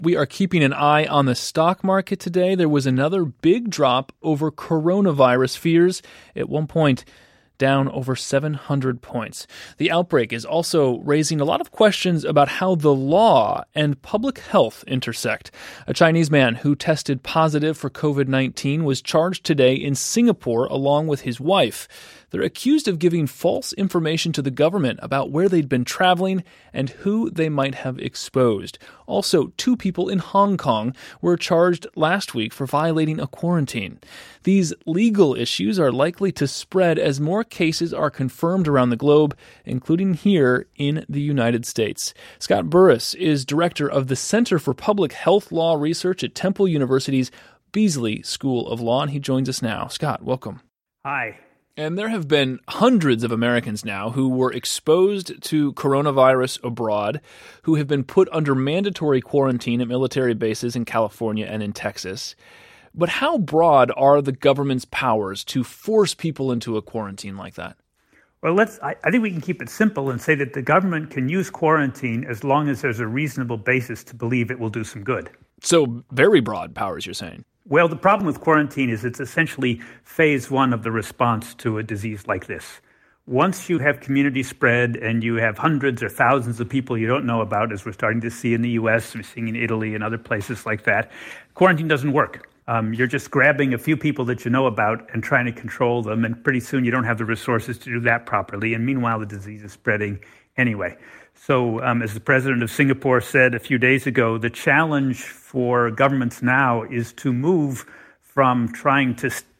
We are keeping an eye on the stock market today. There was another big drop over coronavirus fears. At one point, down over 700 points. The outbreak is also raising a lot of questions about how the law and public health intersect. A Chinese man who tested positive for COVID-19 was charged today in Singapore along with his wife. They're accused of giving false information to the government about where they'd been traveling and who they might have exposed. Also, 2 people in Hong Kong were charged last week for violating a quarantine. These legal issues are likely to spread as more cases are confirmed around the globe, including here in the United States. Scott Burris is director of the Center for Public Health Law Research at Temple University's Beasley School of Law, and he joins us now. Scott, welcome. Hi. And there have been hundreds of Americans now who were exposed to coronavirus abroad, who have been put under mandatory quarantine at military bases in California and in Texas. But how broad are the government's powers to force people into a quarantine like that? Well, I think we can keep it simple and say that the government can use quarantine as long as there's a reasonable basis to believe it will do some good. So very broad powers, you're saying? Well, the problem with quarantine is it's essentially phase 1 of the response to a disease like this. Once you have community spread and you have hundreds or thousands of people you don't know about, as we're starting to see in the U.S., we're seeing in Italy and other places like that, quarantine doesn't work. You're just grabbing a few people that you know about and trying to control them, and pretty soon you don't have the resources to do that properly, and meanwhile the disease is spreading anyway. So as the president of Singapore said a few days ago, the challenge for governments now is to move from trying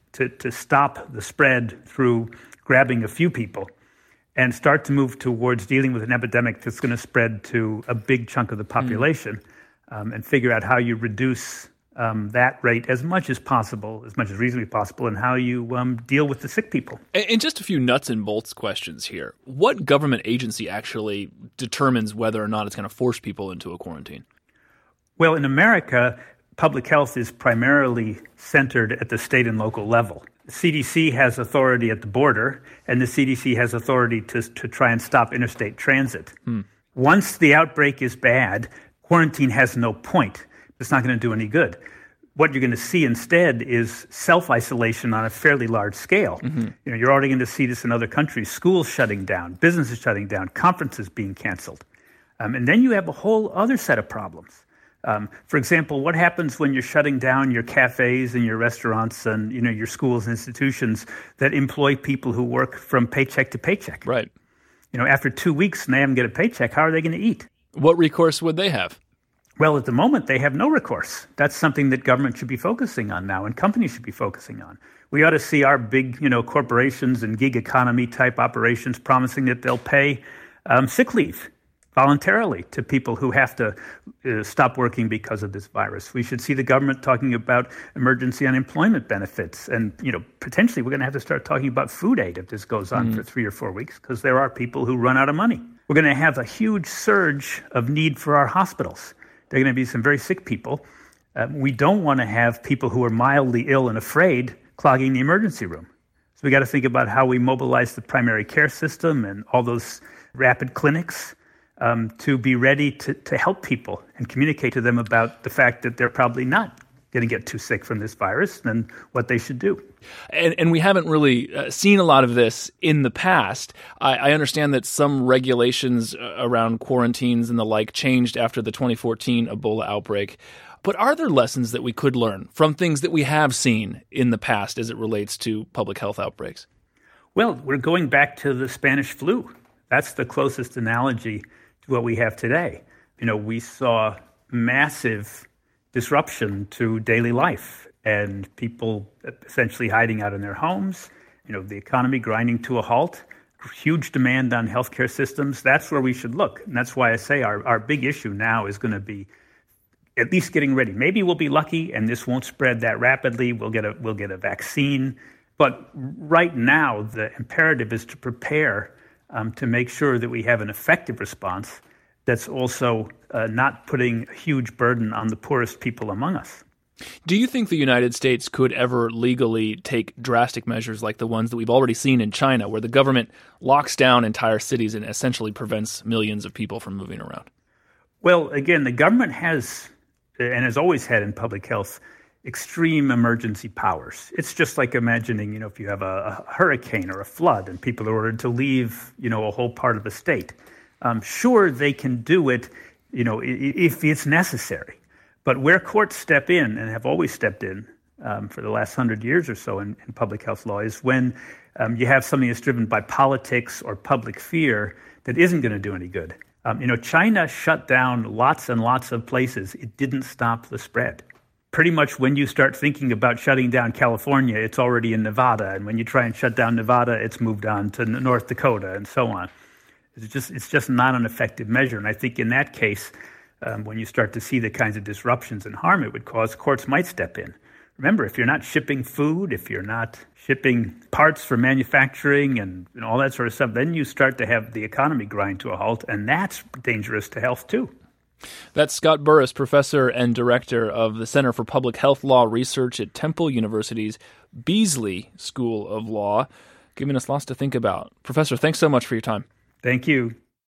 to stop the spread through grabbing a few people and start to move towards dealing with an epidemic that's going to spread to a big chunk of the population and figure out how you reduce that rate as much as possible, as much as reasonably possible, and how you deal with the sick people. And just a few nuts and bolts questions here. What government agency actually determines whether or not it's going to force people into a quarantine? Well, in America, public health is primarily centered at the state and local level. The CDC has authority at the border, and the CDC has authority to try and stop interstate transit. Once the outbreak is bad, quarantine has no point. It's not going to do any good. What you're going to see instead is self-isolation on a fairly large scale. You're already going to see this in other countries, schools shutting down, businesses shutting down, conferences being canceled. And then you have a whole other set of problems. For example, what happens when you're shutting down your cafes and your restaurants and your schools and institutions that employ people who work from paycheck to paycheck? Right. After 2 weeks and they haven't get a paycheck, how are they going to eat? What recourse would they have? Well, at the moment, they have no recourse. That's something that government should be focusing on now and companies should be focusing on. We ought to see our big, corporations and gig economy type operations promising that they'll pay sick leave voluntarily to people who have to stop working because of this virus. We should see the government talking about emergency unemployment benefits. And, potentially we're going to have to start talking about food aid if this goes on for 3 or 4 weeks, because there are people who run out of money. We're going to have a huge surge of need for our hospitals. There are going to be some very sick people. We don't want to have people who are mildly ill and afraid clogging the emergency room. So we got to think about how we mobilize the primary care system and all those rapid clinics to be ready to help people and communicate to them about the fact that they're probably not going to get too sick from this virus and what they should do. And we haven't really seen a lot of this in the past. I understand that some regulations around quarantines and the like changed after the 2014 Ebola outbreak. But are there lessons that we could learn from things that we have seen in the past as it relates to public health outbreaks? Well, we're going back to the Spanish flu. That's the closest analogy to what we have today. We saw massive disruption to daily life and people essentially hiding out in their homes, the economy grinding to a halt, huge demand on healthcare systems. That's where we should look. And that's why I say our big issue now is going to be at least getting ready. Maybe we'll be lucky and this won't spread that rapidly. We'll get a vaccine. But right now, the imperative is to prepare to make sure that we have an effective response that's also not putting a huge burden on the poorest people among us. Do you think the United States could ever legally take drastic measures like the ones that we've already seen in China, where the government locks down entire cities and essentially prevents millions of people from moving around? Well, again, the government has and has always had in public health, extreme emergency powers. It's just like imagining, if you have a hurricane or a flood and people are ordered to leave, a whole part of the state. Sure, they can do it, if it's necessary. But where courts step in and have always stepped in for the last 100 years or so in public health law is when you have something that's driven by politics or public fear that isn't going to do any good. China shut down lots and lots of places. It didn't stop the spread. Pretty much when you start thinking about shutting down California, it's already in Nevada. And when you try and shut down Nevada, it's moved on to North Dakota and so on. It's just not an effective measure. And I think in that case, when you start to see the kinds of disruptions and harm it would cause, courts might step in. Remember, if you're not shipping food, if you're not shipping parts for manufacturing and all that sort of stuff, then you start to have the economy grind to a halt, and that's dangerous to health too. That's Scott Burris, professor and director of the Center for Public Health Law Research at Temple University's Beasley School of Law, giving us lots to think about. Professor, thanks so much for your time. Thank you.